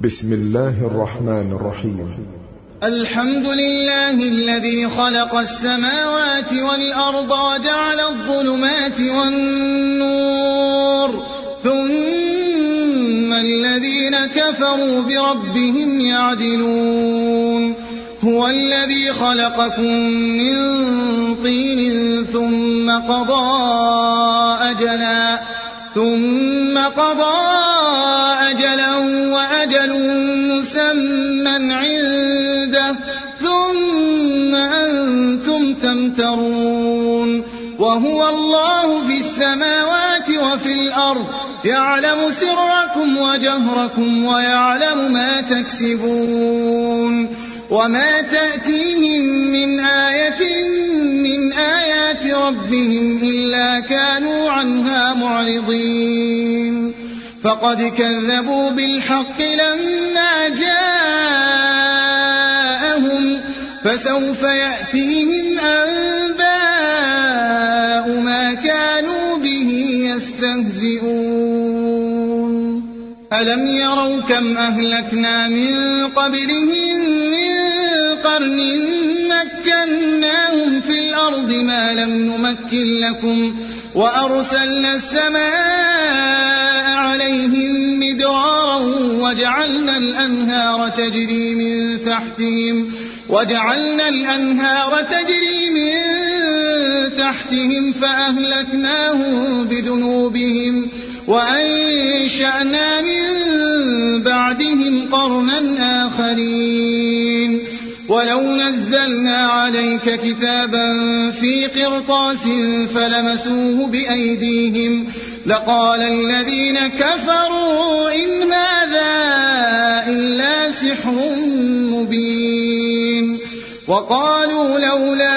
بسم الله الرحمن الرحيم. الحمد لله الذي خلق السماوات والأرض وجعل الظلمات والنور ثم الذين كفروا بربهم يعدلون. هو الذي خلقكم من طين ثم قضى أجلا وأجل مسمى عنده ثم أنتم تمترون. وهو الله في السماوات وفي الأرض يعلم سركم وجهركم ويعلم ما تكسبون. وما تأتيهم من آية من آيات ربهم إلا كانوا عنها معرضين. فقد كذبوا بالحق لما جاءهم فسوف يأتيهم أنباء ما كانوا به يستهزئون. ألم يروا كم أهلكنا من قبلهم من قرن مكناهم في الأرض ما لم نمكن لكم وأرسلنا السماء عليهم مدرارا وجعلنا الأنهار تجري من تحتهم فأهلكناهم بذنوبهم وأنشأنا من بعدهم قرنا آخرين. ولو نزلنا عليك كتابا في قرطاس فلمسوه بأيديهم لقال الذين كفروا إن هذا إلا سحر مبين. وقالوا لولا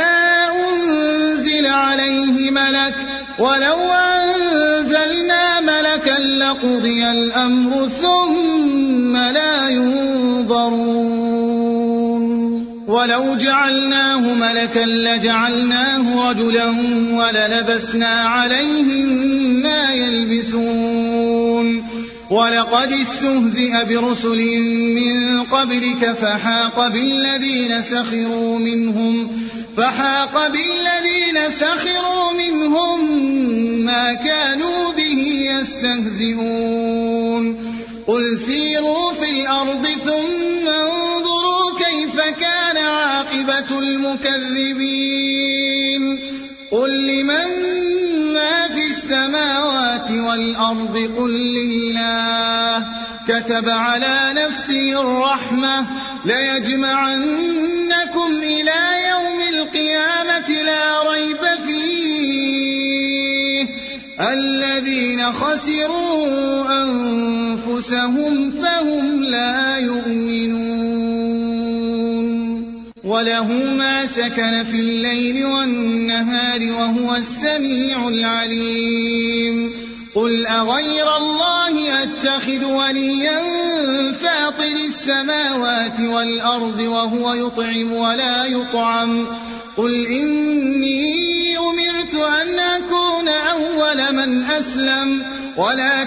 أنزل عليه ملك ولو أنزلنا ملكا لقضي الأمر ثم لا ينظرون. ولو جعلناه ملكا لجعلناه رجلا وللبسنا عليهم ما يلبسون. ولقد استهزئ برسل من قبلك فحاق بالذين سخروا منهم ما كانوا به يستهزئون. قل سيروا في الأرض ثم انظروا كيف كان عاقبة المكذبين. قل لمن ما في السماوات والأرض قل لله كتب على نفسه الرحمة ليجمعنكم إلى يوم القيامة لا ريب فيه الذين خسروا أنفسهم فهم لا يؤمنون. وله ما سكن في الليل والنهار وهو السميع العليم. قل أغير الله أتخذ وليا فاطر السماوات والأرض وهو يطعم ولا يطعم. قل إني أمرت أن أكون أول من أسلم ولا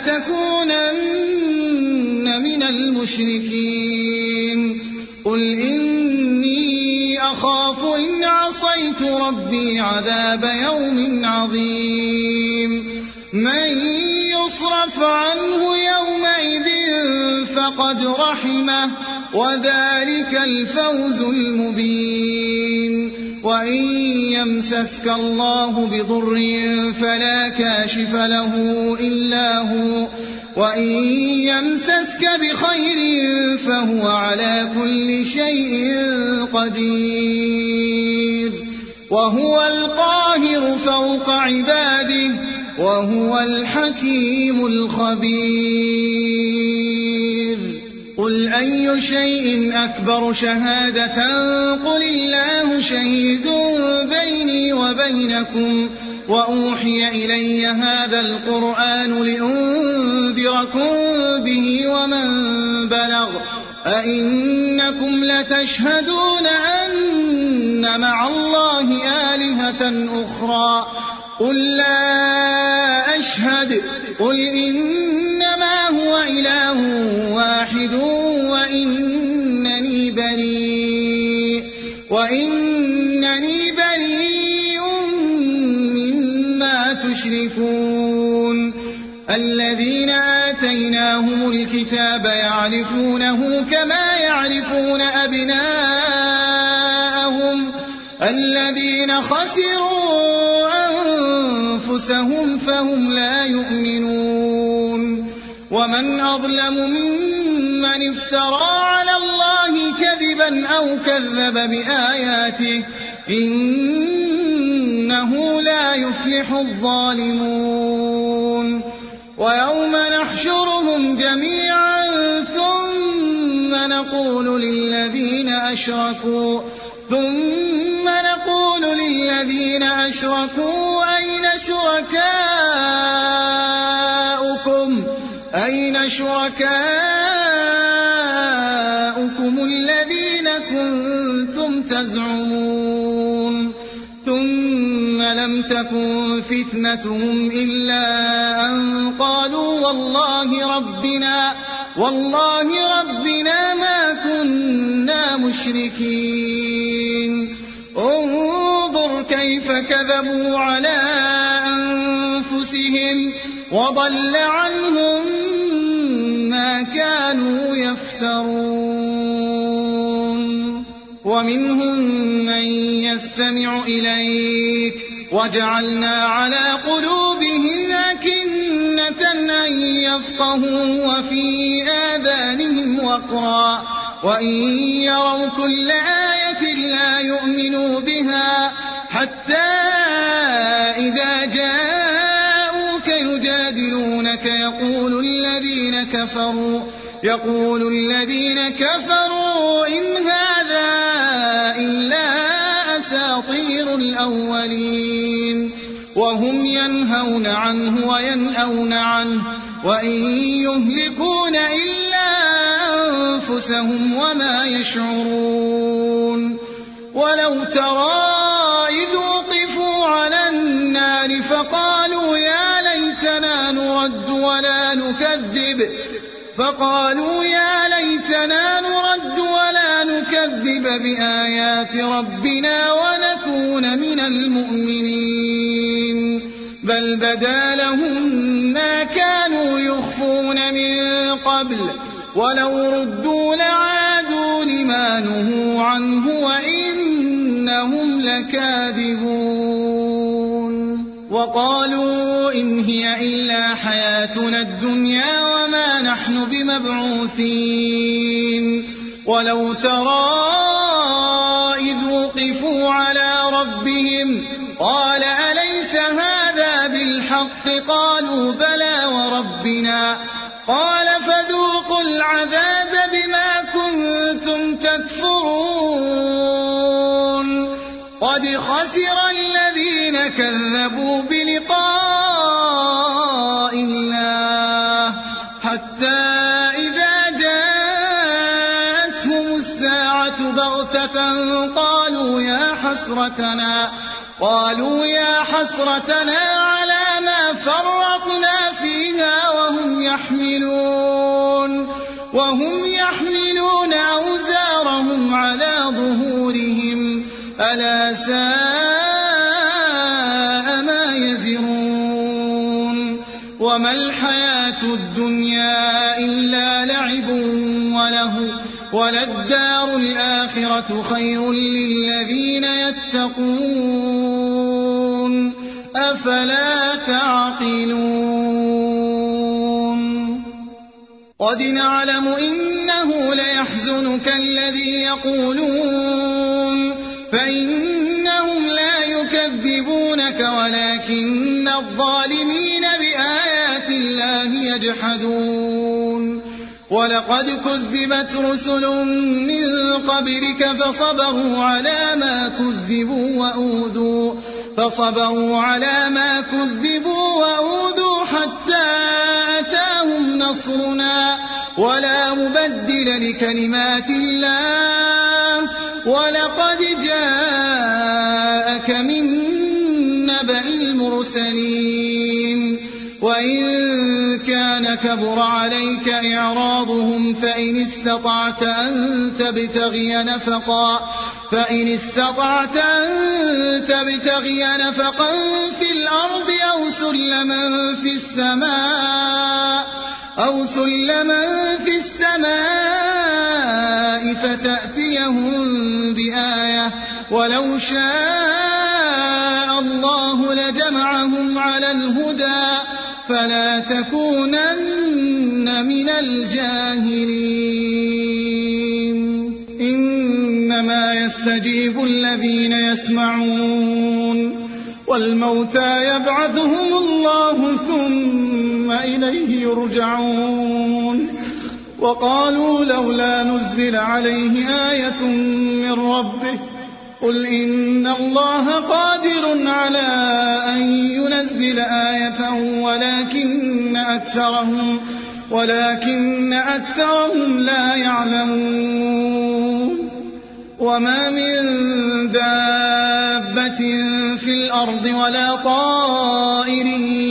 تكونن من المشركين. قل إني أخاف إن عصيت ربي عذاب يوم عظيم. من يصرف عنه يومئذ فقد رحمه وذلك الفوز المبين. وإن يمسسك الله بضر فلا كاشف له إلا هو وإن يمسسك بخير فهو على كل شيء قدير. وهو القاهر فوق عباده وهو الحكيم الخبير. قل أي شيء أكبر شهادة قل الله شهيد بيني وبينكم وأوحي إلي هذا القرآن لأنذركم به ومن بلغ أئنكم لتشهدون أن مع الله آلهة أخرى قل لا أشهد قل إنما هو وإله واحد وإنني بريء مما تشركون الذين آتيناهم الكتاب يعرفونه كما يعرفون أبناءهم الذين خسروا أنفسهم فهم لا يؤمنون ومن أظلم ممن افترى على الله كذبا أو كذب بآياته إنه لا يفلح الظالمون ويوم نحشرهم جميعا ثم نقول للذين أشركوا أين شركاؤكم الذين كنتم تزعمون ثم لم تكن فتنتهم إلا أن قالوا والله ربنا ما كنا مشركين انظر كيف كذبوا على أنفسهم وضل عنهم ما كانوا يفترون ومنهم من يستمع إليك وجعلنا على قلوبهم أكنة أن يفقهوا وفي آذانهم وقرا وإن يروا كل آية لا يؤمنوا بها حتى إذا جاءوك يجادلونك يقول الذين كفروا إن هذا إلا أساطير الأولين وهم ينهون عنه وينأون عنه وإن يهلكون إلا أنفسهم وما يشعرون ولو ترى إذ وقفوا على النار فقالوا يا ليتنا نرد ولا نكذب بآيات ربنا ونكون من المؤمنين بل بدا لهم ما كانوا يخفون من قبل ولو ردوا لعادوا لما نهوا عنه وإنهم لكاذبون وقالوا إن هي إلا حياتنا الدنيا وما نحن بمبعوثين ولو ترى إذ وقفوا على ربهم قال أليس هذا بالحق قالوا بلى وربنا قال فذوقوا العذاب بما كنتم تكفرون قد خسر الذين كذبوا بلقاء الله حتى إذا جاءتهم الساعة بغتة قالوا يا حسرتنا على ما فرطنا فيها وهم يحملون أوزارهم على ظهورهم ألا ساء ما يزرون وما الحياة الدنيا إلا لعب وله وللدار الآخرة خير للذين يتقون أفلا تعقلون قد نعلم إنه ليحزنك الذي يقولون فإنهم لا يكذبونك ولكن الظالمين بآيات الله يجحدون ولقد كذبت رسل من قبلك فصبروا على ما كذبوا وأوذوا حتى أتاهم نصرنا ولا مبدل لكلمات الله ولقد جاءك من نبأ المرسلين وإن كان كان كبر عليك إعراضهم فإن استطعت أن تبتغي نفقا في الأرض أو سلما في السماء فتأتيهم بآية ولو شاء الله لجمعهم على الهدى فلا تكونن من الجاهلين إنما يستجيب الذين يسمعون والموتى يبعثهم الله ثم إليه يرجعون وقالوا لولا نزل عليه آية من ربه قل إن الله قادر على أن ينزل آية ولكن أكثرهم لا يعلمون وما من دابة في الأرض ولا طائر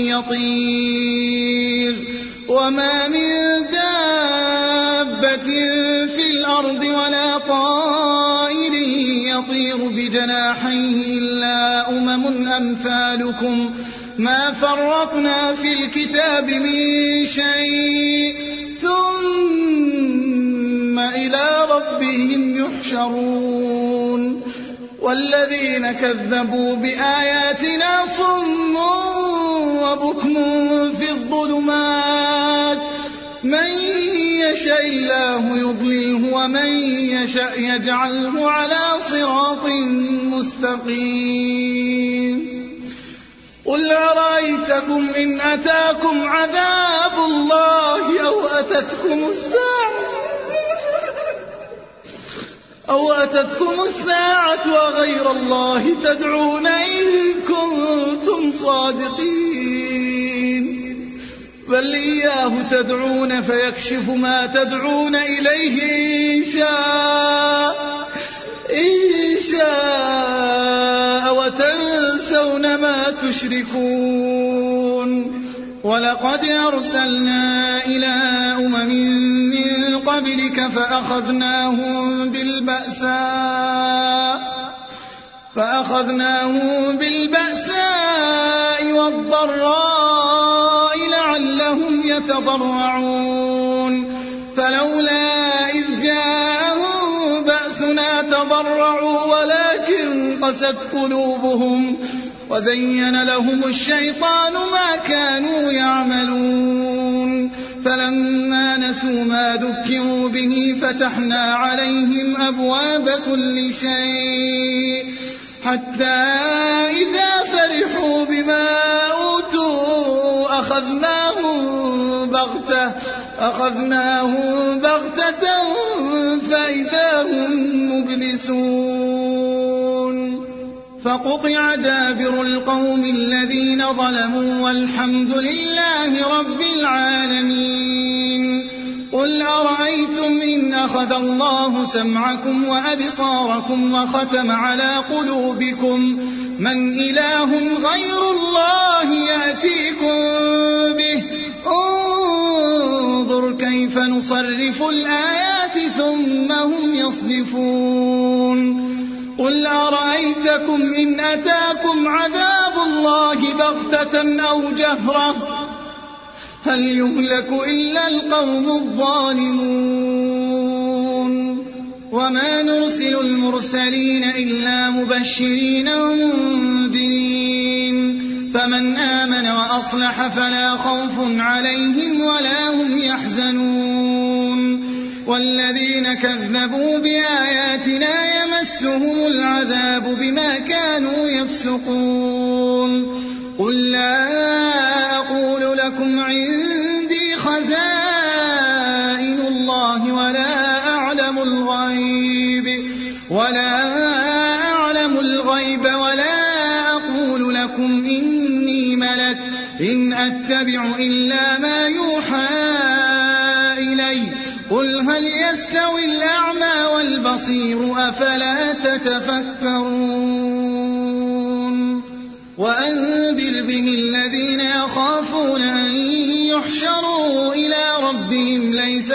يطير بجناحيه إلا أمثالكم ما فرطنا في الكتاب من شيء ثم إلى ربهم يحشرون والذين كذبوا بآياتنا صم وبكم في الظلمات من يشاء الله يضلله ومن يشاء يجعله على صراط مستقيم قل أرأيتكم إن أتاكم عذاب الله أو أتتكم الساعة وغير الله تدعون إن كنتم صادقين بل إياه تدعون فيكشف ما تدعون إليه إن شاء وتنسون ما تشركون ولقد أرسلنا إلى من قبلك فأخذناهم بالبأساء والضراء لعلهم يتضرعون فلولا إذ جاءهم بأسنا تضرعوا ولكن قست قلوبهم وزين لهم الشيطان ما كانوا يعملون فلما نسوا ما ذكروا به فتحنا عليهم أبواب كل شيء حتى إذا فرحوا بما أوتوا أخذناهم بغتة فإذا هم مبلسون فقطع دابر القوم الذين ظلموا والحمد لله رب العالمين قل أرأيتم إن أخذ الله سمعكم وأبصاركم وختم على قلوبكم من إله غير الله يأتيكم به انظر كيف نصرف الآيات ثم هم يصدفون قل أرأيتكم إن أتاكم عذاب الله بغتة أو جهرة هل يهلك إلا القوم الظالمون وما نرسل المرسلين إلا مبشرين ومنذرين فمن آمن وأصلح فلا خوف عليهم ولا هم يحزنون والذين كذبوا بآياتنا يمسهم العذاب بما كانوا يفسقون قل لا أقول لكم عندي خزائن الله ولا أعلم الغيب ولا أقول لكم إني ملك إن أتبع إلا ما يوحى إلي قل هل يستوي الأعمى والبصير أفلا تتفكرون وأنذر به الذين يخافون أن يحشروا إلى ربهم ليس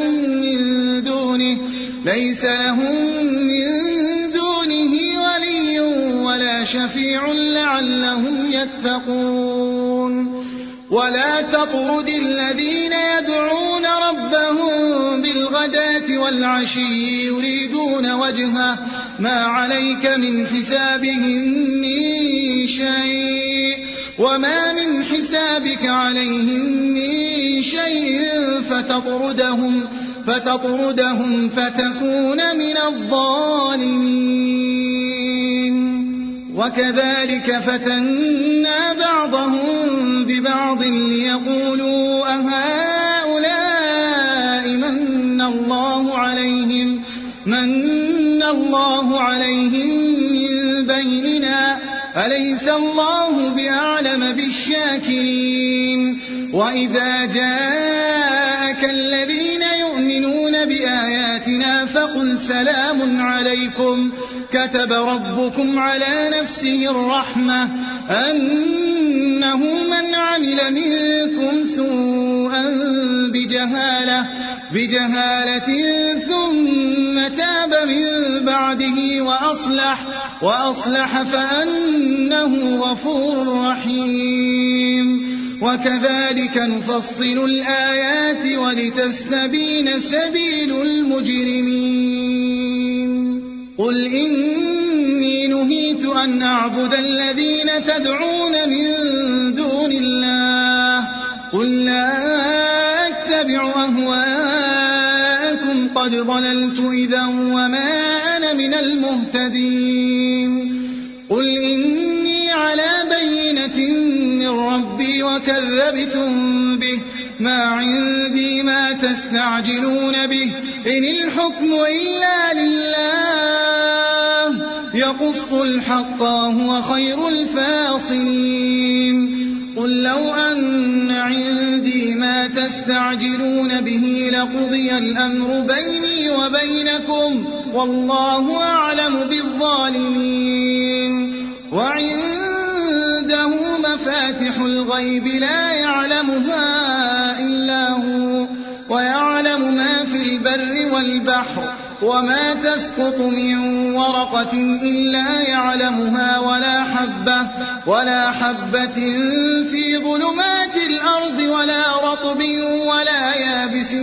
لهم من دونه ولي ولا شفيع لعلهم يتقون ولا تطرد الذين يدعون ربهم بالغداة والعشي يريدون وجهه ما عليك من حسابهم من شيء وما من حسابك عليهم من شيء فتطردهم فتكون من الظالمين وكذلك فتنا بعضهم ببعض ليقولوا أهؤلاء من الله عليهم من بيننا أليس الله بأعلم بالشاكرين وإذا جاءك الذين يؤمنون بآياتنا فقل سلام عليكم كتب ربكم على نفسه الرحمة أنه من عمل منكم سوءا بجهالة ثم تاب من بعده وأصلح فأنه غفور رحيم وكذلك نفصل الآيات ولتستبين سبيل المجرمين قل إني نهيت أن أعبد الذين تدعون من دون الله قل لا أتبع أهواءكم قد ضللت إذا وما أنا من المهتدين قل إني على بينة من ربي وكذبتم به ما عندي ما تستعجلون به إن الحكم إلا لله يقص الحق وهو خير الفاصلين قل لو أن عندي ما تستعجلون به لقضي الأمر بيني وبينكم والله أعلم بالظالمين وعنده مفاتح الغيب لا يعلمها إلا هو ويعلم ما في البر والبحر وما تسقط من ورقة إلا يعلمها ولا حبة في ظلمات الأرض ولا رطب ولا يابس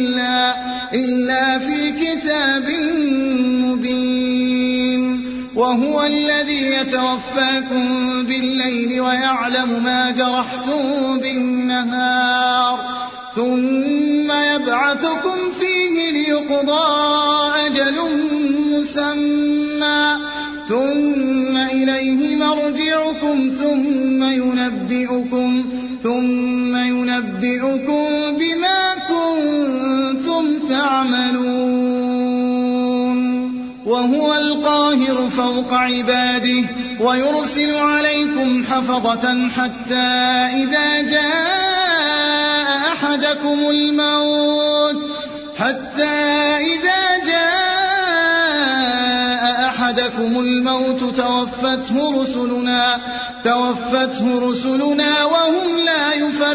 إلا في كتاب مبين وهو الذي يتوفاكم بالليل ويعلم ما جرحتم بالنهار ثم يبعثكم فيه ليقضى أجل مسمى ثم إليه مرجعكم ثم ينبئكم بما كنتم تعملون وهو القاهر فوق عباده ويرسل عليكم حفظة حتى إذا جاء أحدكم الموت توفته رسلنا وهم لا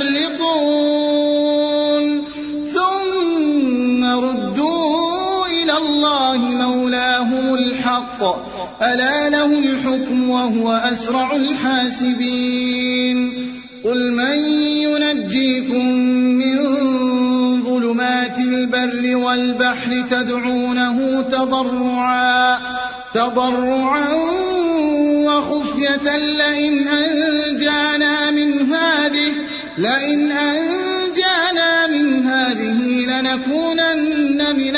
يفرطون ثم ردوا إلى الله مولاهم الحق ألا له الحكم وهو أسرع الحاسبين قل من ينجيكم من ظلمات البر والبحر تدعونه تضرعا وخفية لئن أنجانا من هذه لنكونن من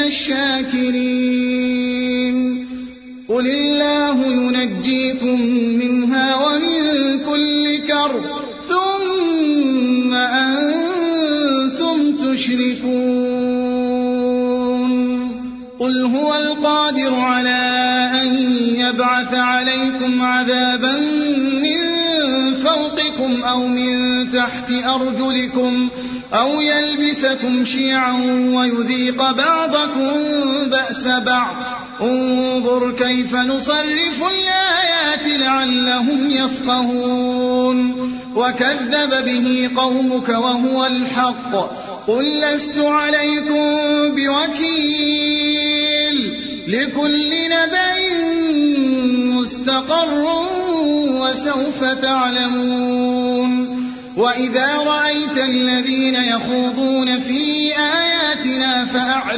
الشاكرين قل الله ينجيكم منها ومن كل كرب ثم أنتم تشركون قل هو القادر على أن يبعث عليكم عذابا من فوقكم أو من تحت أو يلبسكم شيعا ويذيق بعضكم بأس بعض انظر كيف نصرف الآيات لعلهم يفقهون وكذب به قومك وهو الحق قل لست عليكم بوكيل لكل نبأ مستقر وسوف تعلمون وإذا رأيت الذين يخوضون في آياتنا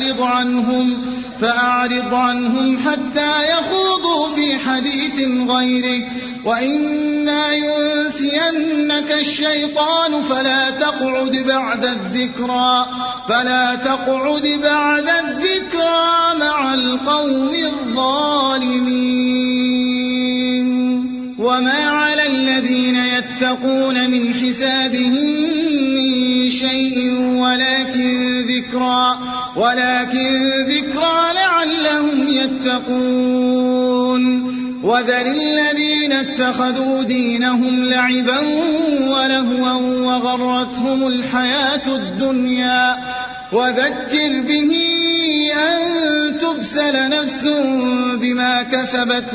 فأعرض عنهم حتى يخوضوا في حديث غيره وإما ينسينك الشيطان فلا تقعد بعد الذكرى مع القوم الظالمين وما على الذين يتقون من حسابهم من شيء ولكن ذكرى لعلهم يتقون وذر الذين اتخذوا دينهم لعبا ولهوا وغرتهم الحياة الدنيا وذكر به أن تبسل نفس بما كسبت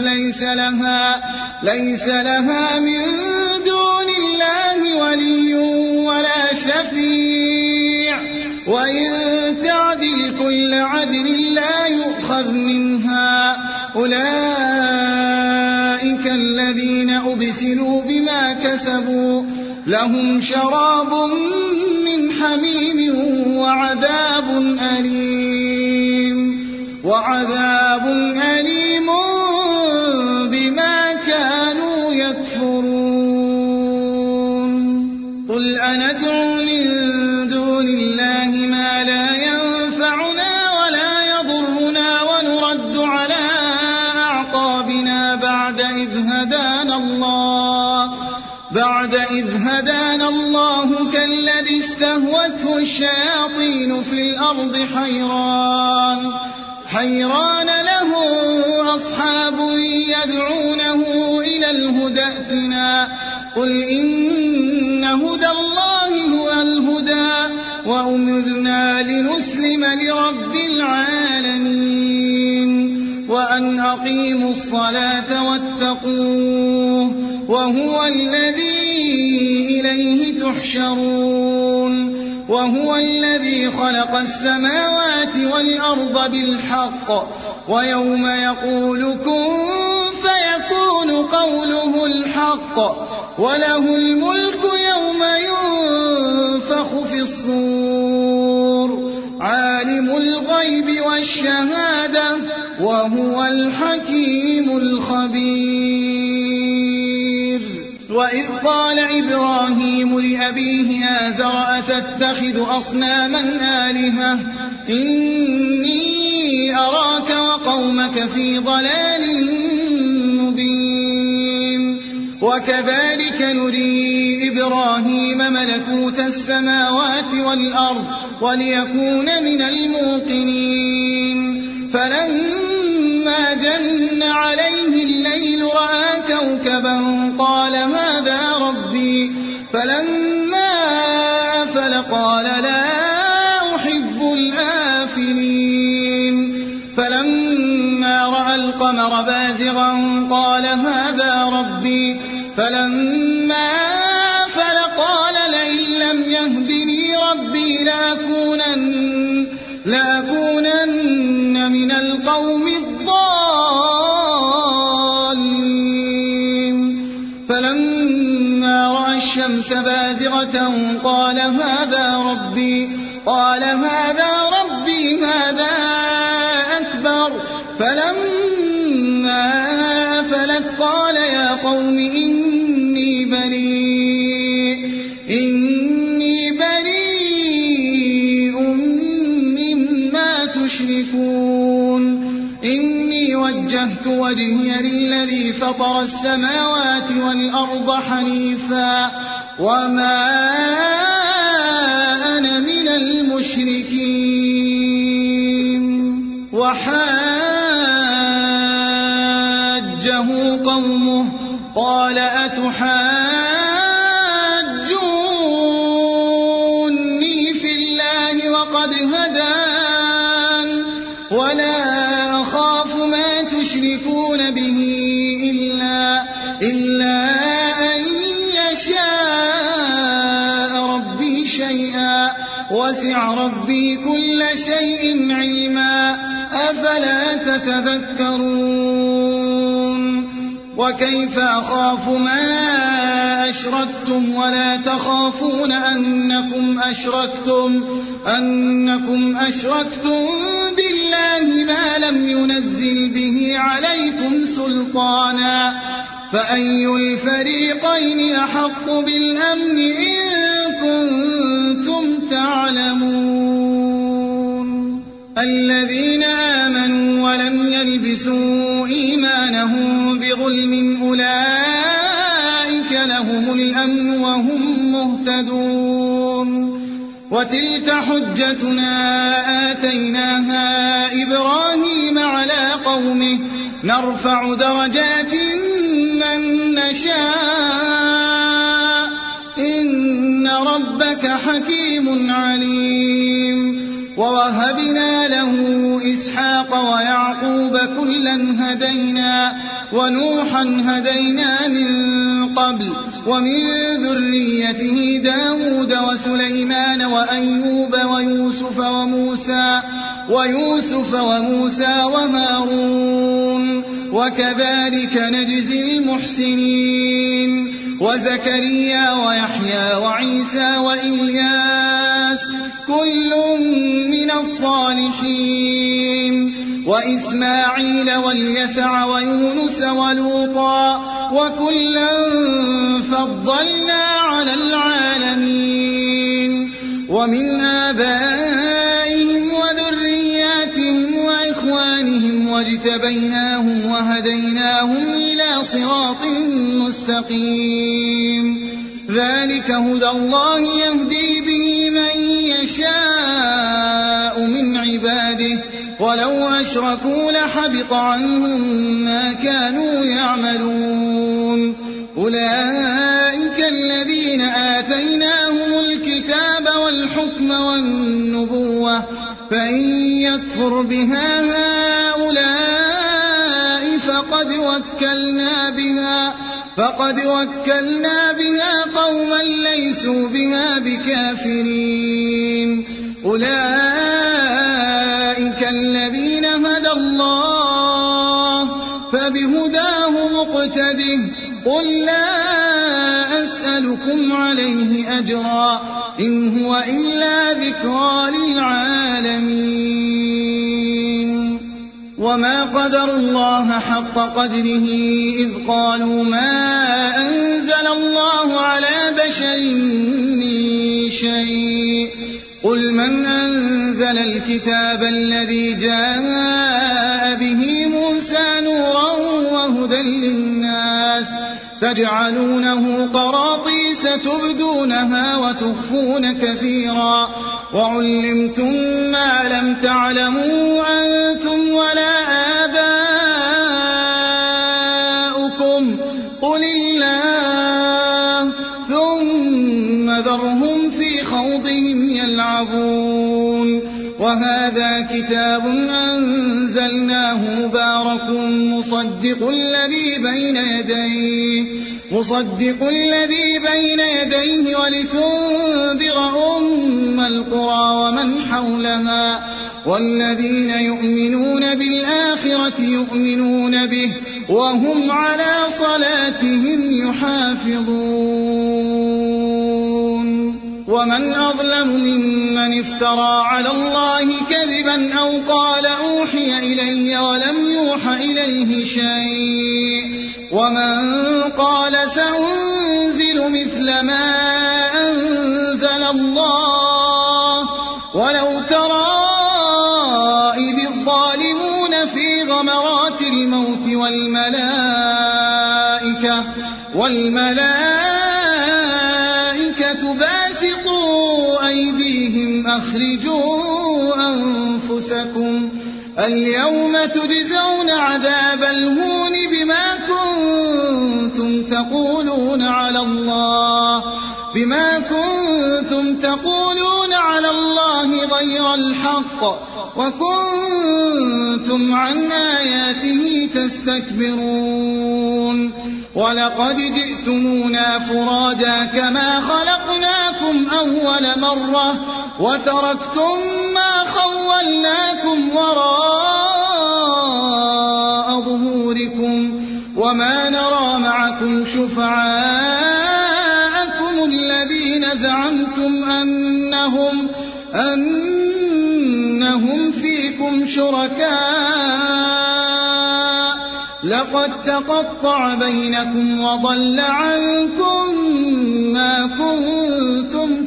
ليس لها من دون الله ولي ولا شفيع وإن تعدل كل عدل لا يؤخذ منها أولئك الذين أبسلوا بما كسبوا لهم شراب من حميم وعذاب أليم بما كانوا يكفرون قل أندعو من دون الله ما لا ينفعنا ولا يضرنا ونرد على أعقابنا بعد إذ هدانا الله كالذي استهوته الشياطين في الأرض حيران له أصحاب يدعونه إلى الهدى ائتنا قل إن هدى الله هو الهدى وأمرنا لنسلم لرب العالمين وأن أقيموا الصلاة واتقوه وهو الذي إليه تحشرون وهو الذي خلق السماوات والأرض بالحق ويوم يقول كن فيكون قوله الحق وله الملك يوم ينفخ في الصور عالم الغيب والشهادة وهو الحكيم الخبير وإذ قال إبراهيم لأبيه آزر أتتخذ أصناما آلهة إني أراك وقومك في ضلال مبين وكذلك نري إبراهيم ملكوت السماوات والأرض وليكون من الموقنين فلما جن عليه الليل رأى كوكبا قال هذا ربي فلما أفل قال لا أحب الآفلين فلما رأى القمر بازغا قال هذا ربي فلما أفل قال لئن لم يهدني ربي لأكونن من القوم الضالين فلما رأى الشمس بازغة قال هذا ربي هذا أكبر فلما أفلت قال يا قوم إني بريء مما تشركون إني وجهت وجهي للذي فطر السماوات والأرض حنيفا وما أنا من المشركين وحاجه قومه قال أتحاجوني ولا أخاف ما تشركون به إلا أن يشاء ربي شيئا وسع ربي كل شيء علما أفلا تتذكرون وكيف أخاف ما أشركتم ولا تخافون أنكم أشركتم بالله ما لم ينزل به عليكم سلطانا فأي الفريقين أحق بالأمن إن كنتم تعلمون الذين آمنوا ولم يلبسوا إيمانهم بظلم أولئك لهم الأمن وهم مهتدون وتلك حجتنا آتيناها إبراهيم على قومه نرفع درجات من نشاء إن ربك حكيم عليم ووهبنا له إسحاق ويعقوب كلا هدينا ونوحا هدينا من قبل ومن ذريته داود وسليمان وأيوب ويوسف وموسى وهارون وكذلك نجزي المحسنين وزكريا ويحيى وعيسى وإلياس كل من الصالحين وإسماعيل واليسع ويونس ولوطا وكلا فضلنا على العالمين ومن آبائهم وذرياتهم وإخوانهم واجتبيناهم وهديناهم إلى صراط مستقيم ذلك هدى الله يهدي به من يشاء من عباده ولو أشركوا لحبط عنهم ما كانوا يعملون أولئك الذين آتيناهم الكتاب والحكم والنبوة فإن يكفر بها هؤلاء فقد وكلنا بها قوما ليسوا بها بكافرين أولئك الذين هدى الله فبهداه مقتده قل لا أسألكم عليه أجرا إن هو إلا ذكرى للعالمين وما قدروا الله حق قدره إذ قالوا ما أنزل الله على بشر من شيء قل من أنزل الكتاب الذي جاء به موسى نورا وهدى للناس تجعلونه قراطيس تبدونها وتخفون كثيرا وعلمتم ما لم تعلموا أنتم ولا آباؤكم قل الله ثم ذرهم في خوضهم يلعبون وهذا كتاب أنزلناه مبارك مصدق الذي بين يديه ولتنذر أم القرى ومن حولها والذين يؤمنون بالآخرة يؤمنون به وهم على صلاتهم يحافظون ومن أظلم ممن افترى على الله كذبا أو قال أوحي إلي ولم يوح إليه شيء ومن قال سأنزل مثل ما أنزل الله ولو ترى إذ الظالمون في غمرات الموت والملائكة باسطوا أيديهم أخرجوا أنفسكم اليوم تجزون عذاب الهون بما كنتم تقولون على الله غير الحق وكنتم عن آياته تستكبرون ولقد جئتمونا فرادا كما خلقناكم أول مرة وتركتم ما خولناكم وراء ظهوركم وما نرى معكم شفعاءكم الذين زعمتم أنهم فيكم شركاء لقد تقطع بينكم وضل عنكم ما كنتم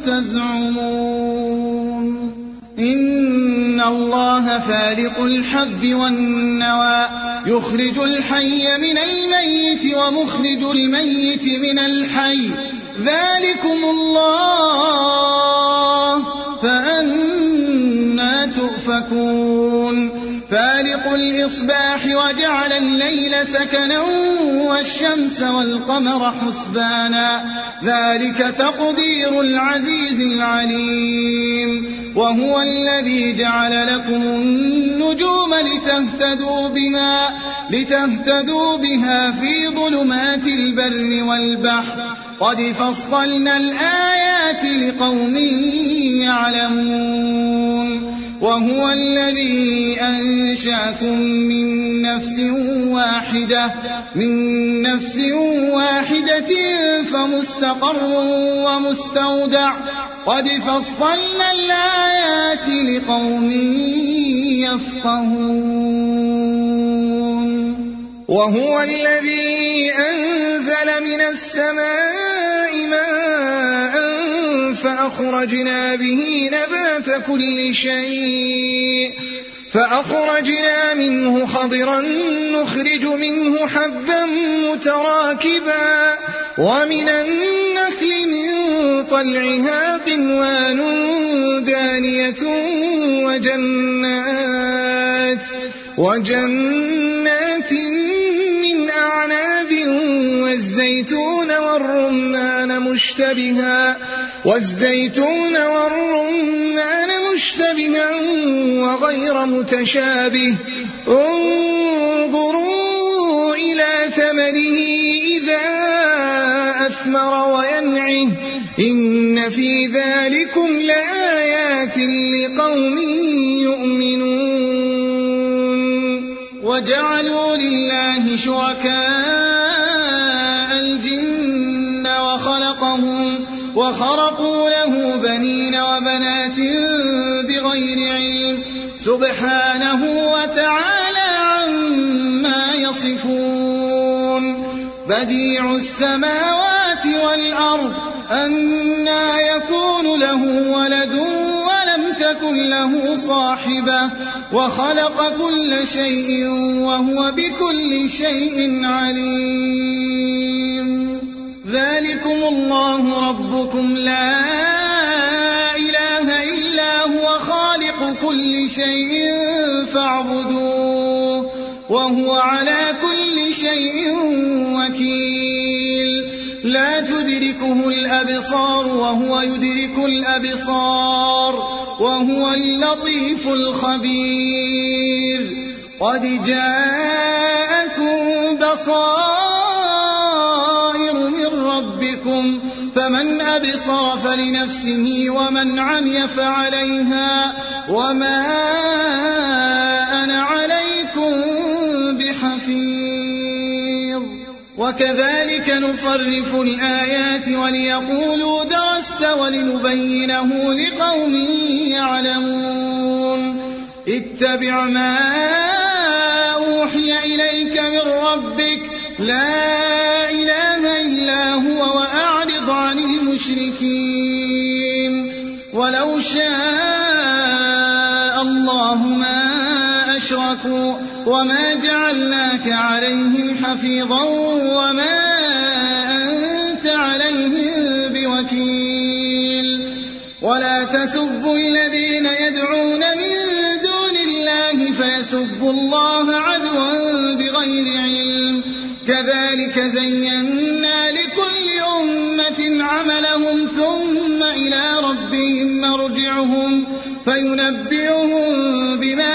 تزعمون إن الله فالق الحب والنوى يخرج الحي من الميت ومخرج الميت من الحي ذلكم الله فأنى تؤفكون فالق الإصباح وجعل الليل سكنا والشمس والقمر حسبانا ذلك تقدير العزيز العليم وهو الذي جعل لكم النجوم لتهتدوا بها في ظلمات البر والبحر قد فصلنا الآيات لقوم يعلمون وهو الذي أنشأكم من نفس واحدة فمستقر ومستودع قد فصلنا الآيات لقوم يفقهون وهو الذي أنزل من السماء ماء فأخرجنا به نبات كل شيء فأخرجنا منه خضرا نخرج منه حبا متراكبا ومن النخل من طلعها قنوان دانية وجنات من أعناب والزيتون والرمان مشتبها وغير متشابه انظروا إلى ثمره إذا أثمر وينعه إن في ذلكم لآيات لقوم يؤمنون وجعلوا لله شركاء الجن وخرقوا له بنين وبنات بغير علم سبحانه وتعالى عما يصفون بديع السماوات والأرض أنى يكون له ولد ولم تكن له صاحبة وخلق كل شيء وهو بكل شيء عليم ذلكم الله ربكم لا إله إلا هو خالق كل شيء فاعبدوه وهو على كل شيء وكيل لا تدركه الأبصار وهو يدرك الأبصار وهو اللطيف الخبير قد جاءكم بصائر من ربكم فمن أبصر فلنفسه ومن عمي فعليها وما أنا عليكم بحفيظ وكذلك نصرف الآيات وليقولوا درست ولنبينه لقوم يعلمون اتبع ما أوحي إليك من ربك لا إله إلا هو وأعرض عن المشركين ولو شاء الله ما أشركوا وما جعلناك عليهم حفيظا وما أنت عليهم بوكيل ولا تسبوا الذين يدعون من دون الله فيسبوا الله عدوا بغير علم كذلك زينا لكل أمة عملهم ثم إلى ربهم مرجعهم فينبئهم بما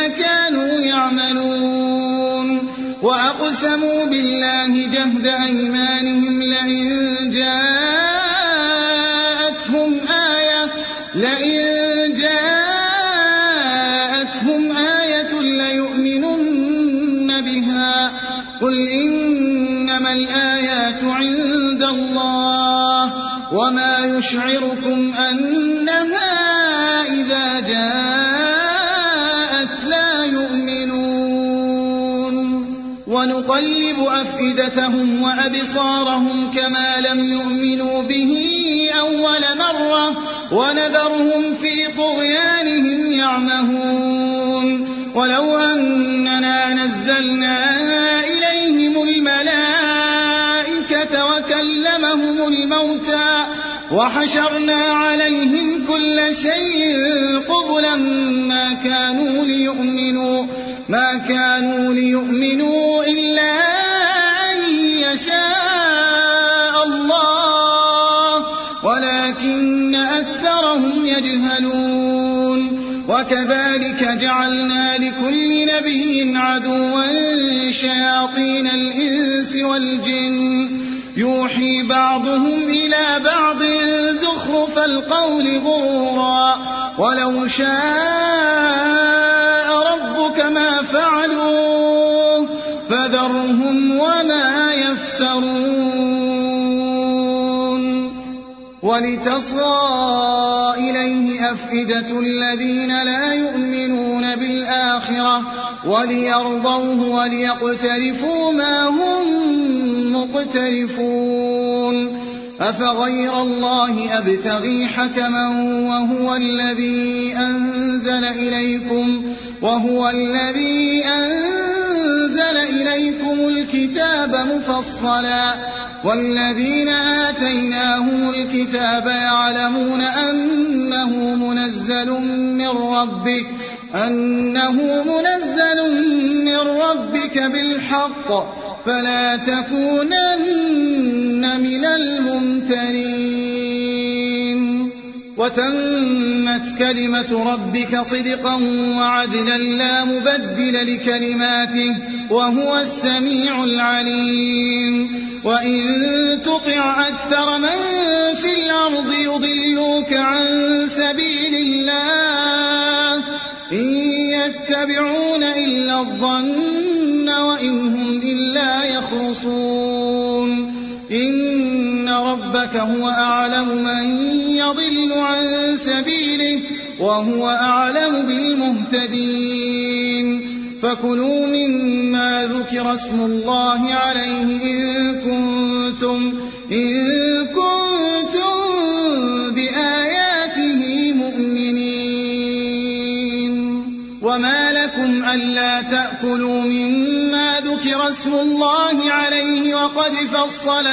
يعملون وأقسموا بالله جهد أيمانهم لئن جاءتهم آية ليؤمنن بها قل إنما الآيات عند الله وما يشعركم أنها إذا جاءت لا يؤمنون ونقلب أفئدتهم وأبصارهم كما لم يؤمنوا به أول مرة ونذرهم في طغيانهم يعمهون ولو أننا نزلنا إليهم الملائكة وكلمهم الموتى وحشرنا عليهم كل شيء قبلا ما كانوا ليؤمنوا إلا أن يشاء الله ولكن أكثرهم يجهلون وكذلك جعلنا لكل نبي عدوا شياطين الإنس والجن يوحي بعضهم إلى بعض زخرف القول غرورا ولو شاء ربك ما فعلوه فذرهم وما يفترون ولتصغى إليه أفئدة الذين لا يؤمنون بالآخرة وليرضوه وليقترفوا ما هم مقترفون أفغير الله أبتغي حكما وهو الذي أنزل إليكم الكتاب مفصلا والذين آتيناهم الكتاب يعلمون أنه منزل من ربك بالحق فلا تكونن من الممترين وتمت كلمة ربك صدقا وعدلا لا مبدل لكلماته وهو السميع العليم وإن تطع أكثر من في الأرض يضلوك عن سبيل الله إن يتبعون إلا الظن وإن هم إلا يخرصون إن ربك هو أعلم من يضل عن سبيله وهو أعلم بالمهتدين فكلوا مما ذكر اسم الله عليه إن كنتم بآياته مؤمنين وما لكم ألا تأكلوا مما ذكر اسم الله عليه وقد فصل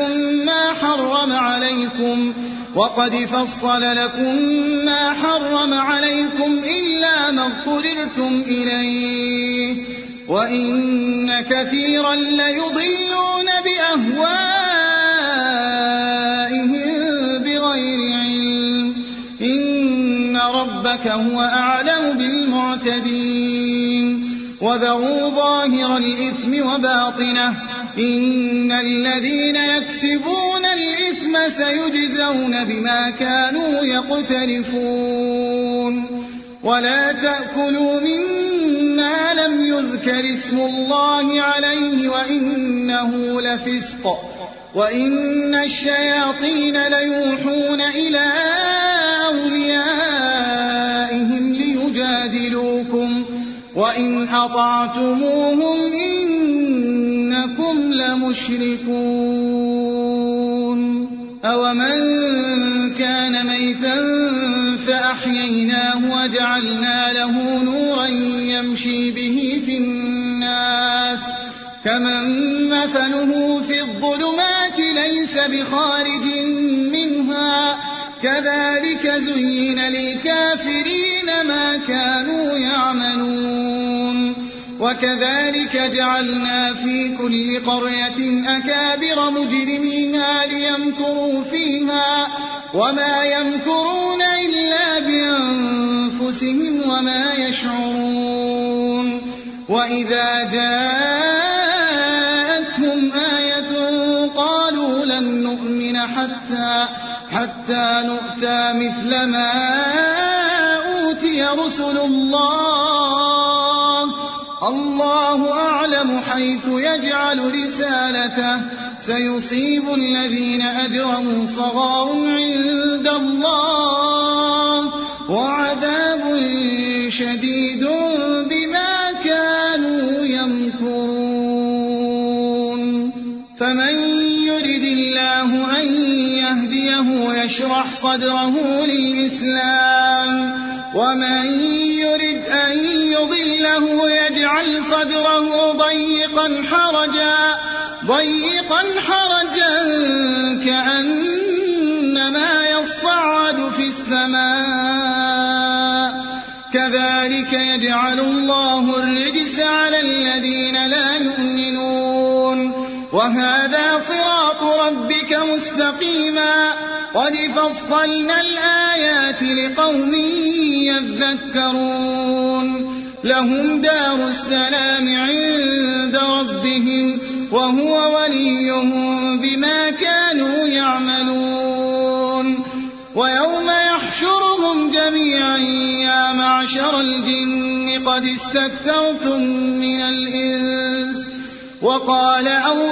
لكم ما حرم عليكم إلا ما اضطررتم إليه وإن كثيرا ليضلون بأهوائهم بغير علم إن ربك هو أعلم بالمعتدين وذروا ظاهر الإثم وباطنه إن الذين يكسبون الإثم سيجزون بما كانوا يقترفون ولا تأكلوا مما لم يذكر اسم الله عليه وإنه لفسق وإن الشياطين ليوحون إلى أوليائهم ليجادلوكم وإن أطعتموهم إنكم لمشركون أومن كان ميتا فأحييناه وجعلنا له نورا يمشي به في الناس كمن مثله في الظلمات ليس بخارج منها كذلك زين للكافرين ما كانوا يعملون وكذلك جعلنا في كل قرية أكابر مجرميها ليمكروا فيها وما يمكرون إلا بأنفسهم وما يشعرون وإذا جاءتهم آية قالوا لن نؤمن حتى نؤتى مثل ما أوتي رسل الله أعلم حيث يجعل رسالته سيصيب الذين أجرموا صغار عند الله وعذاب شديد بما كانوا يمكرون فمن يرد الله أن يهديه يشرح صدره للإسلام ومن يرد أن يضله يجعل صدره ضيقا حرجا كأنما يصعد في السماء كذلك يجعل الله الرجس على الذين لا يؤمنون وهذا صراط ربك مستقيما قد فصلنا الآيات لقوم يذكرون لهم دار السلام عند ربهم وهو وليهم بما كانوا يعملون ويوم يحشرهم جميعا يا معشر الجن قد استكثرتم من الإنس وقال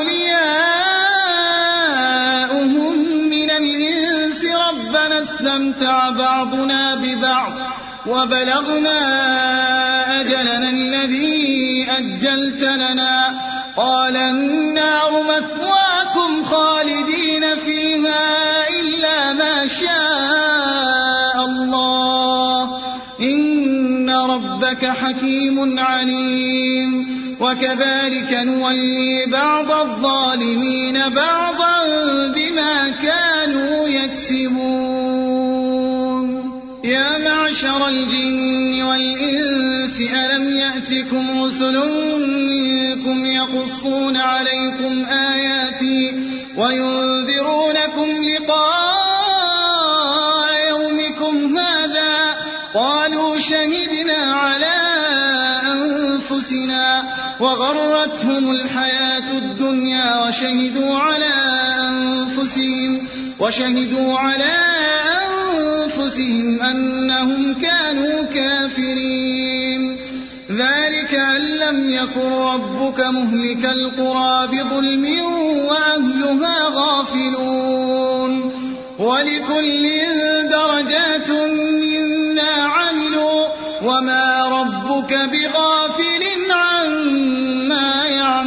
أولياؤهم من الإنس ربنا استمتع بعضنا ببعض وبلغنا أجلنا الذي أجلت لنا قال النار مثواكم خالدين فيها إلا ما شاء الله إن ربك حكيم عليم وكذلك نولي بعض الظالمين بعضا بما كانوا يكسبون يا معشر الجن والإنس ألم يأتكم رسل منكم يقصون عليكم آياتي وينذرونكم لقاء يومكم هذا قالوا شهدنا على أنفسنا وغرتهم الحياة الدنيا وشهدوا على أنفسهم أنهم كانوا كافرين ذلك أن لم يكن ربك مهلك القرى بظلم وأهلها غافلون ولكل درجات مما عملوا وما ربك بغافل عما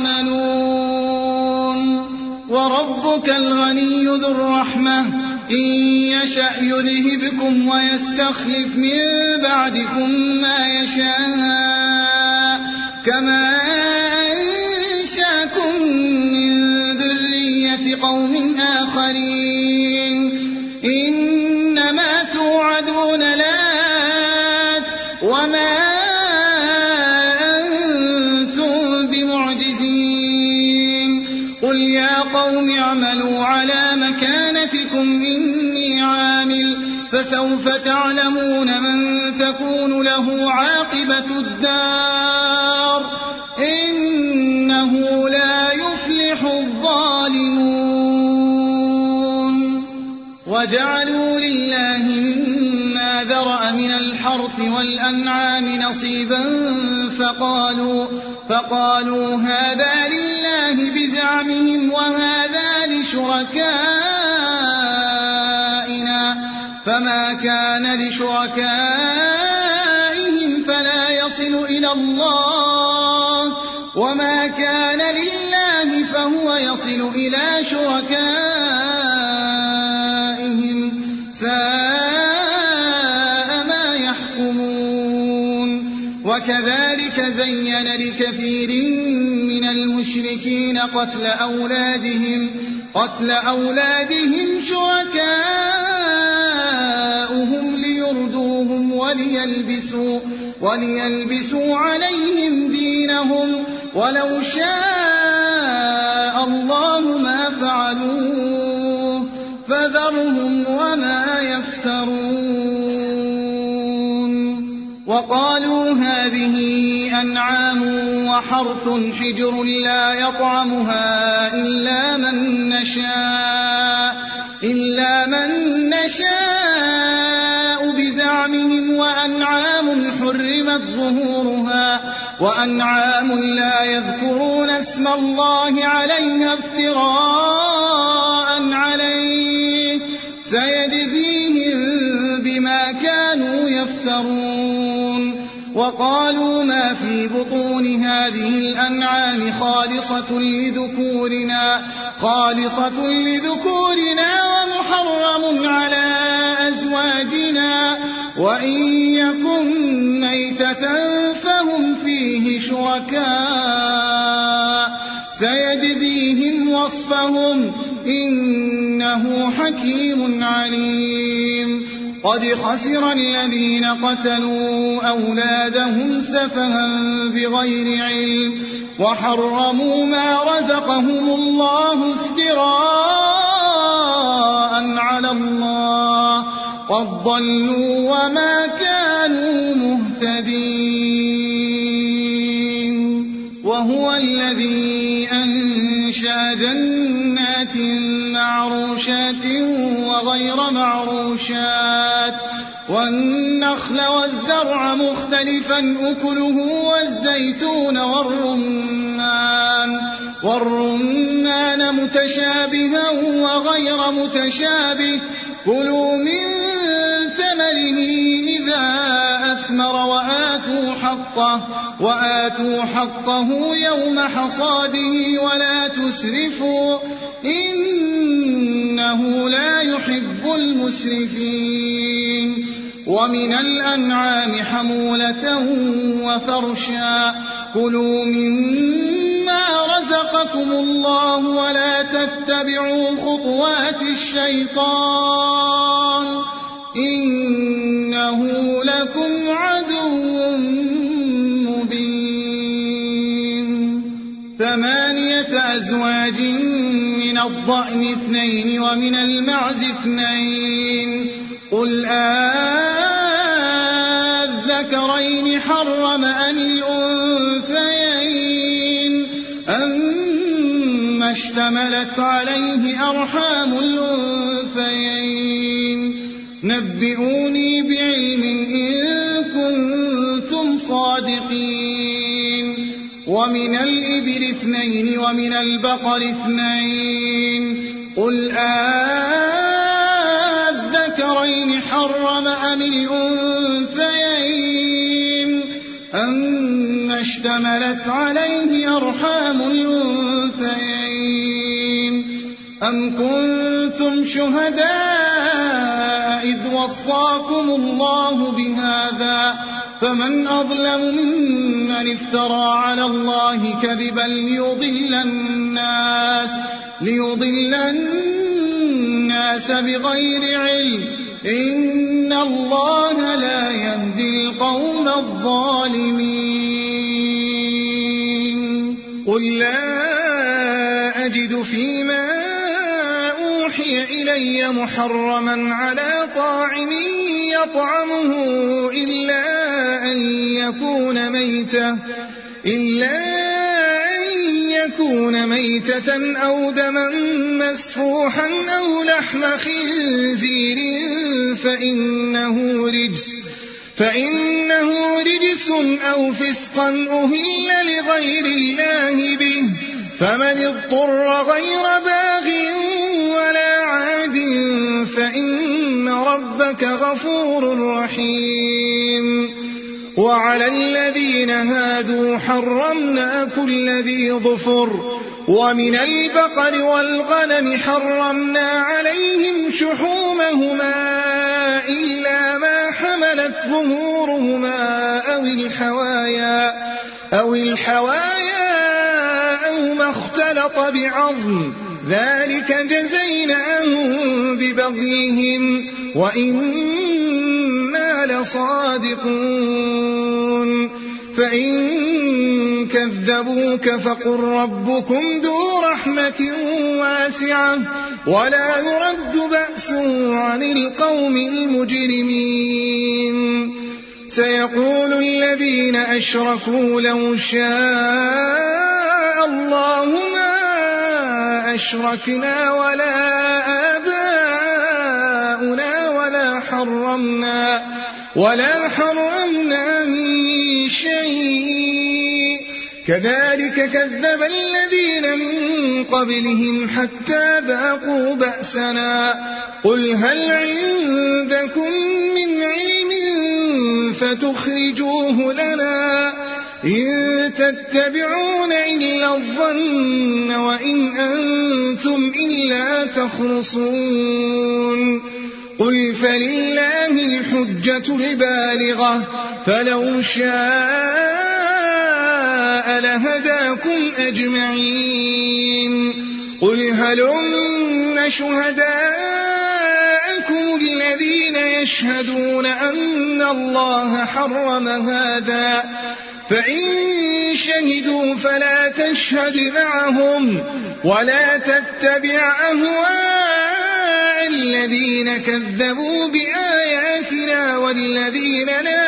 يعملون وربك الغني ذو الرحمة إن يشأ يذهبكم ويستخلف من بعدكم ما يشاء كما أنشاكم من ذرية قوم آخرين إنما توعدون لآت وما أنتم بمعجزين قل يا قوم اعملوا على مكانتكم إني عامل فسوف تعلمون من تكون له عاقبة الدار إنه لا يفلح الظالمون وجعلوا لله مما ذرأ من الحرث والأنعام نصيبا فقالوا هذا لله بزعمهم وهذا لشركائنا فما كان لشركائهم فلا يصل إلى الله وما كان لله فهو يصل إلى شركائهم ساء ما يحكمون وكذلك زين لكثير من المشركين قتل أولادهم شركاؤهم ليردوهم وليلبسوا عليهم دينهم ولو شاء الله ما فعلوه فذرهم وما يفترون وقالوا هذه أنعام وحرث حجر لا يطعمها إلا من نشاء بزعمهم وأنعام حرمت ظهورها وأنعام لا يذكرون اسم الله عليها افتراء عليه سيجزيهم بما كانوا يفترون. وقالوا ما في بطون هذه الأنعام خالصة لذكورنا ومحرم على أزواجنا وإن يكن ميتة فهم فيه شركاء سيجزيهم وصفهم إنه حكيم عليم. قد خسر الذين قتلوا أولادهم سفها بغير علم وحرموا ما رزقهم الله افتراء على الله قد ضلوا وما كانوا مهتدين. وهو الذي أنشأ جنات معروشات وغير معروشات والنخل والزرع مختلفا أكله والزيتون والرمان متشابها وغير متشابه كلوا من ثمره إذا أثمر وآتوا حقه يوم حصاده ولا تسرفوا إنه لا يحب المسرفين. ومن الأنعام حمولة وفرشا كلوا مما رزقكم الله ولا تتبعوا خطوات الشيطان إنه لكم عدو مبين. 8 أزواج من الضأن 2 ومن المعز 2 قل الذكرين حرم أم الأنثيين أما اشتملت عليه أرحام الأنثيين نبئوني بعلم إن كنتم صادقين. ومن الإبل 2 ومن البقر 2 قل الذكرين حرم أم الأنثيين أما اشتملت عليه أرحام الأنثيين أم كنتم شهداء إذ وصاكم الله بهذا فمن أظلم ممن افترى على الله كذبا ليضل الناس بغير علم إن الله لا يهدي القوم الظالمين. قل لا أجد فيما أوحي إلي محرما على طاعم يطعمه إلا أن يكون ميتة أو دما مسفوحا أو لحم خنزير فإنه رجس أو فسقا أهل لغير الله به فمن اضطر غير باغ ولا عاد فإن ربك غفور رحيم. وعلى الذين هادوا حرمنا كل ذي ظفر ومن البقر والغنم حرمنا عليهم شحومهما إلا ما حملت ظهورهما أو الحوايا أو ما اختلط بعظم ذلك جزيناهم ببغيهم وإنا لصادقون. فإن كذبوك فقل ربكم ذو رحمة واسعة ولا يرد بأسه عن القوم المجرمين. سيقول الذين أشركوا لو شاء الله ما أشركنا ولا آباؤنا ولا حرمنا من شيء كذلك كذب الذين من قبلهم حتى ذاقوا بأسنا قل هل عندكم من علم فتخرجوه لنا إن تتبعون إلا الظن وإن أنتم إلا تخرصون قل فلله الحجة البالغة فلو شاء لهداكم أجمعين قل هلم شهداءكم الذين يشهدون أن الله حرم هذا فإن شهدوا فلا تشهد معهم ولا تتبع أهواء الذين كذبوا بآياتنا والذين لا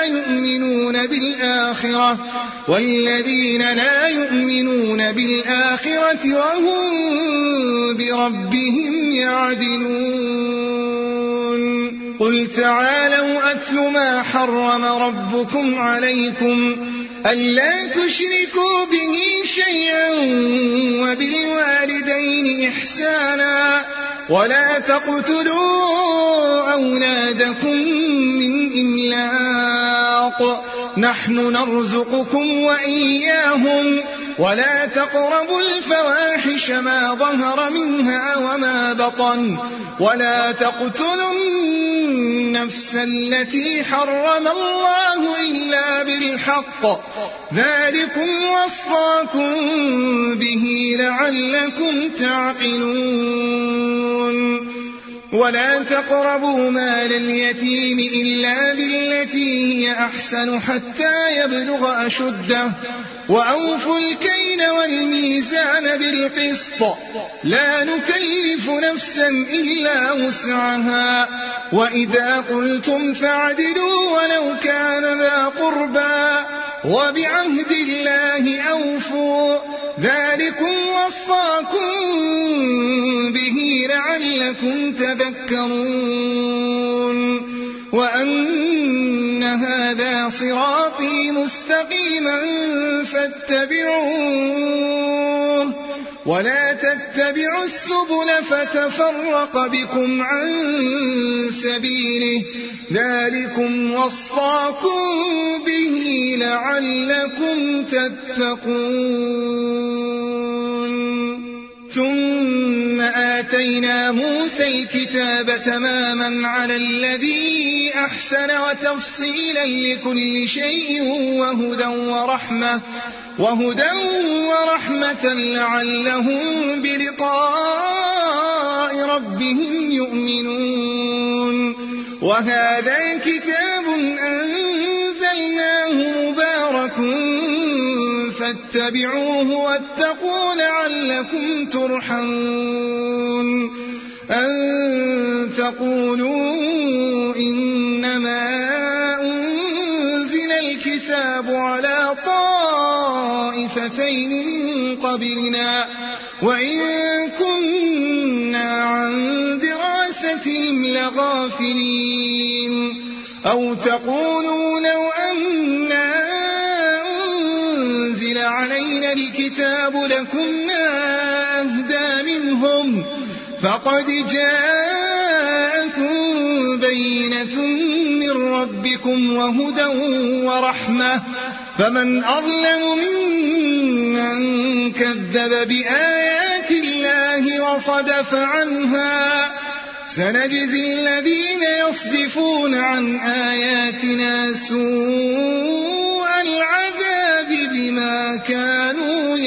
يؤمنون بالآخرة وهم بربهم يعدلون قل تعالوا أتل ما حرم ربكم عليكم ألا تشركوا به شيئا وبالوالدين إحسانا ولا تقتلوا أولادكم من إملاق نحن نرزقكم وإياهم ولا تقربوا الفواحش ما ظهر منها وما بطن ولا تقتلوا النفس التي حرم الله إلا بالحق ذلكم وصاكم به لعلكم تعقلون ولا تقربوا مال اليتيم إلا بالتي هي أحسن حتى يبلغ أشده وأوفوا الكيل والميزان بالقسط لا نكلف نفسا إلا وسعها وإذا قلتم فاعدلوا ولو كان ذا قربى وبعهد الله أوفوا ذلكم وصاكم به لعلكم تذكرون وأن هذا صراطي مستقيما فاتبعوه ولا تتبعوا السبل فتفرق بكم عن سبيله ذلكم وصاكم به لعلكم تتقون ثم آتينا موسى الكتاب تماما على الذي أحسن وتفصيلا لكل شيء وهدى ورحمة لعلهم بلقاء ربهم يؤمنون وهذا كتاب أنزلناه مبارك فاتبعوه واتقوا لعلكم ترحمون أن تقولوا إنما أنزل الكتاب على طائفتين من قبلنا وإن كنا عن دراستهم لغافلين أو تقولوا لو أنا أنزل علينا الكتاب لكنا أهدى منهم فقد جاءكم بينة من ربكم وهدى ورحمة فمن أظلم ممن كذب بآيات الله وصدف عنها سنجزي الذين يصدفون عن آياتنا سوء العذاب بما كانوا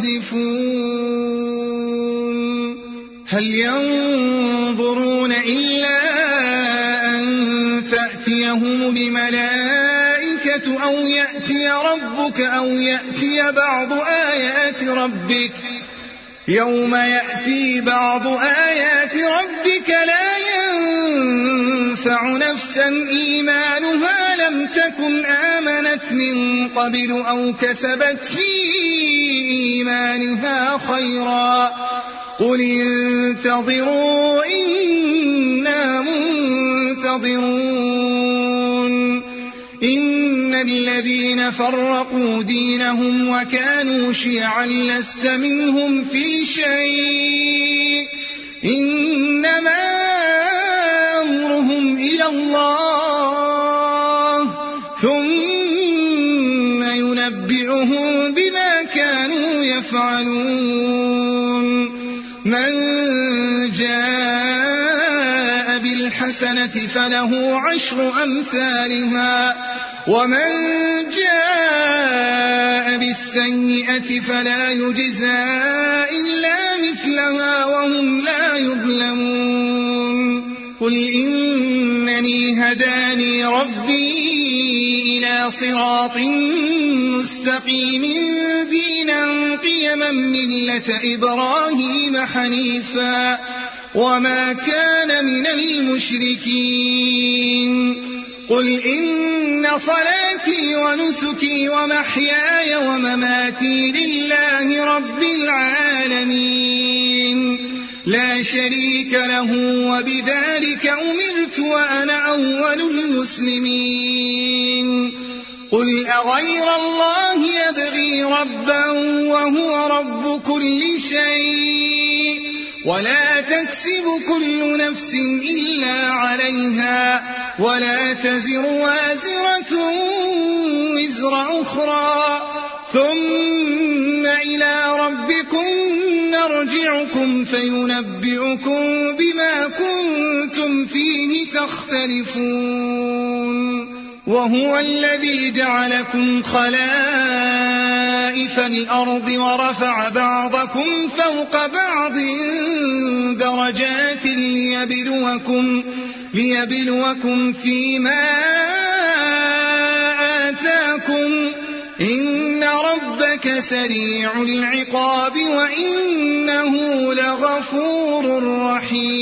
يصدفون هل ينظرون إلا أن تأتيهم بملائكة أو يأتي ربك أو يأتي بعض آيات ربك يوم يأتي بعض آيات ربك لا ينفع نفسا إيمانها لم تكن آمنت من قبل أو كسبت في إيمانها خيرا قل انتظروا إنا منتظرون إن الذين فرقوا دينهم وكانوا شيعا لست منهم في شيء إنما أمرهم إلى الله ثم ينبئهم بما كانوا يفعلون من جاء بالحسنة فله 10 أمثالها ومن جاء بالسيئة فلا يجزى إلا مثلها وهم لا يظلمون قل إنني هداني ربي إلى صراط مستقيم دينا قيما ملة إبراهيم حنيفا وما كان من المشركين قل إن صلاتي ونسكي ومحياي ومماتي لله رب العالمين لا شريك له وبذلك أمرت وأنا أول المسلمين قل أغير الله يبغي ربا وهو رب كل شيء ولا تكسب كل نفس إلا عليها ولا تزر وازرة وزر أخرى ثم إلى ربكم نرجعكم فينبئكم بما كنتم فيه تختلفون وهو الذي جعلكم خلائف الأرض ورفع بعضكم فوق بعض درجات ليبلوكم فيما آتاكم إن ربك سريع العقاب وإنه لغفور رحيم